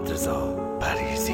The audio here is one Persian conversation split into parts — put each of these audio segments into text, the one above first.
محمدرضا پریزی.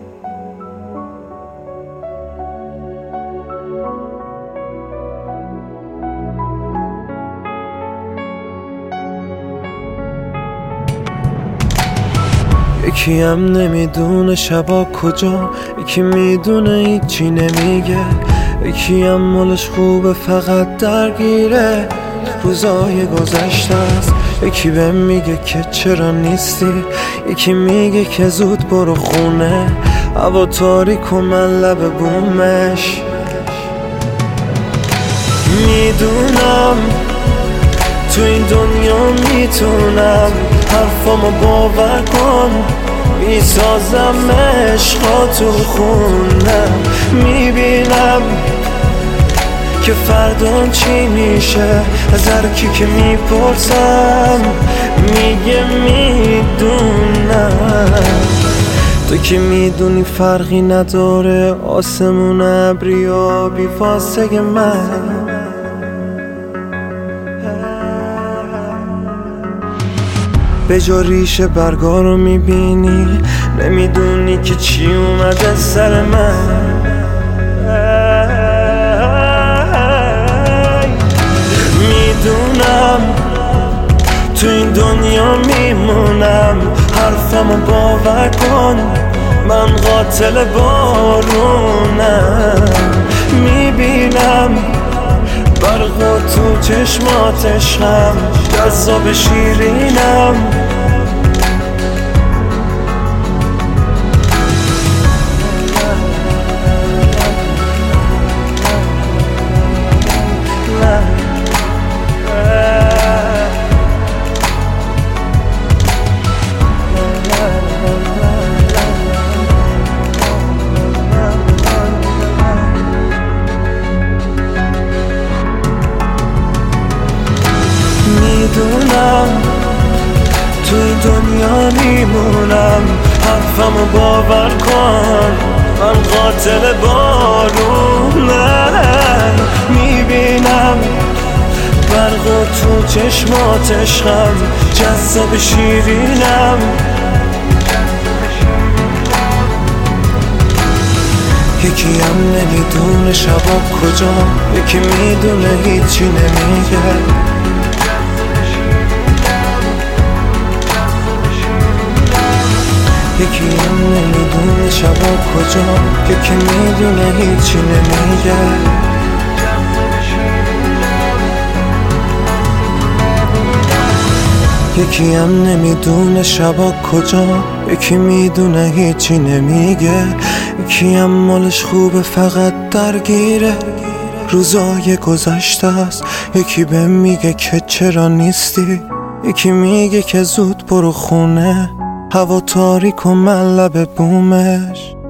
یکی هم نمیدونه شبا کجا، یکی میدونه هیچی نمیگه، یکی هم مالش خوبه فقط درگیره روزای گذشته است. یکی بهم میگه که چرا نیستی، یکی میگه که زود برو خونه، هوا تاریک و من لب بومش. میدونم تو این دنیا میتونم حرفامو باور کن، میسازم عشقا تو خونم. میبینم که فردا چی میشه، از هر کی که میپرسم میگه میدونم. تو که میدونی فرقی نداره آسمون ابری و بی فاصله من. به جا ریشه برگا رو میبینی، نمیدونی که چی اومده سر من. میدونم تو این دنیا میمونم، حرفمو باور کن من قاتل بارونم. میبینم برق تو چشماتشم، جذاب شیرینم. میدونم تو این دنیا میمونم، حرفمو باور کن من قاتل بارونم. میبینم برق تو چشماتشم، جذاب شیرینم. یکی هم نمیدونه شبا کجا، یکی میدونه هیچی نمیگه، یکی هم نمیدونه شبا کجا، یکی میدونه هیچی نمیگه. یکی هم نمیدونه شبا کجا، یکی میدونه هیچی نمیگه، یکی هم مالش خوبه فقط درگیره روزای گذشته است. یکی بهم میگه که چرا نیستی، یکی میگه که زود برو خونه، هوا تاریک و من لب بومش.